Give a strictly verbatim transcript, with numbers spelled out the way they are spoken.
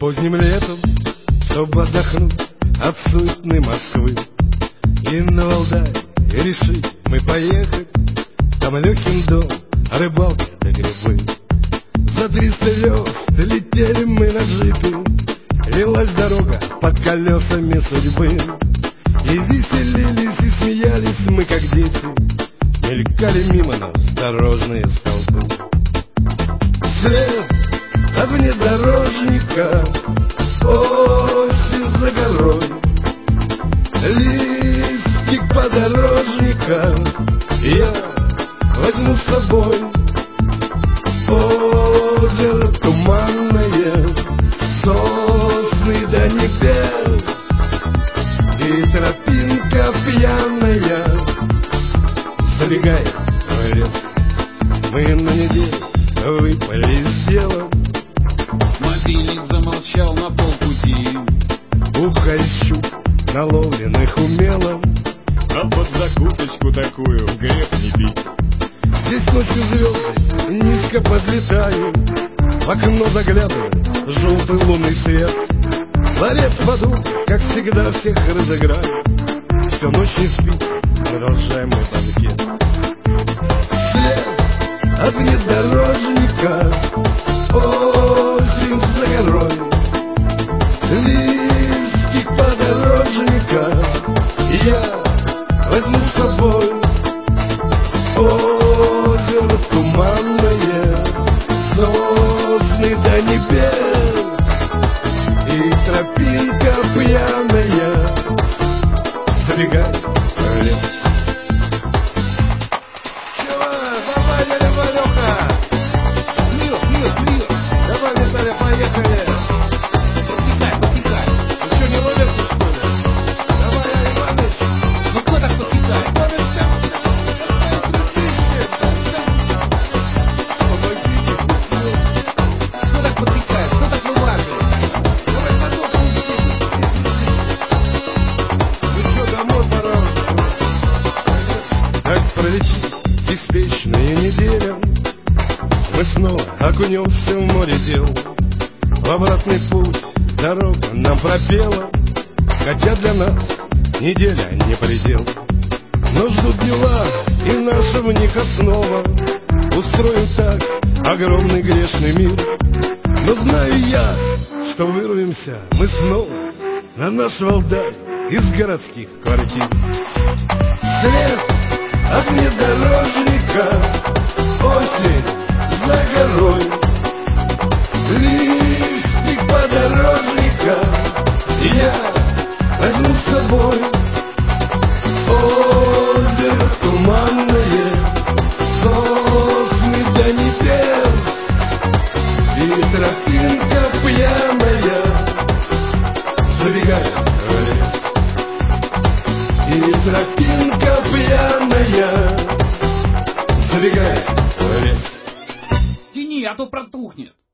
Поздним летом, чтобы отдохнуть от суетной Москвы, и на Валдай решили мы поехать. Там легким дом, рыбалка да грибы. За триста верст летели мы на джипе, лилась дорога под колесами судьбы. И веселились, и смеялись мы, как дети, мелькали мимо нас дорожные столбы. След от внедорожника, осень за горой, листик подорожника я возьму с собой. Озеро туманное, сосны до небес, и тропинка пьяная забегает в лес. Мы на неделю выпали из дела. Мобильник замолчал на полпути. Ухо ищу наловленных умело, а под закусочку такую грех не пить. Здесь ночью звезды низко подлетают, в окно заглядывает желтый лунный свет. Ларец воду, как всегда, всех разыграет. Всю ночь не спит, продолжаем мы банкет. След от внедорожника, осень за горой, листик подорожника я возьму с собой. Озеро туманное, сосны до небес, и тропинка пьяная забегает в лес. Чего? Давай, дядя Валёха! Плюс, плюс, плюс! Давай, Виталя, поехали! Потекай, потекай. Ты что, не ловишься, что ли? Давай, Иван Иванович! Ну кто так потекает? Иванович, там, помогите! Кто так потекает? Кто так вылаживает? Давай потом Ну что, домой пора уже? Так пролетит беспечная неделя, мы снова окунемся в море дел. В обратный путь дорога нам пропела, хотя для нас неделя не предел. Но ждут дела, и наша в них основа. Устроим так огромный грешный мир. Но знаю я, что вырвемся мы снова на наш Валдай из городских квартир. След от внедорожника, осень за горой, листик подорожника я возьму с собой. Озеро туманное, сосны до небес, и тропинка пьяная забегает в лес. И тропинка пьяная забегает в лес. Тяни, а то протухнет.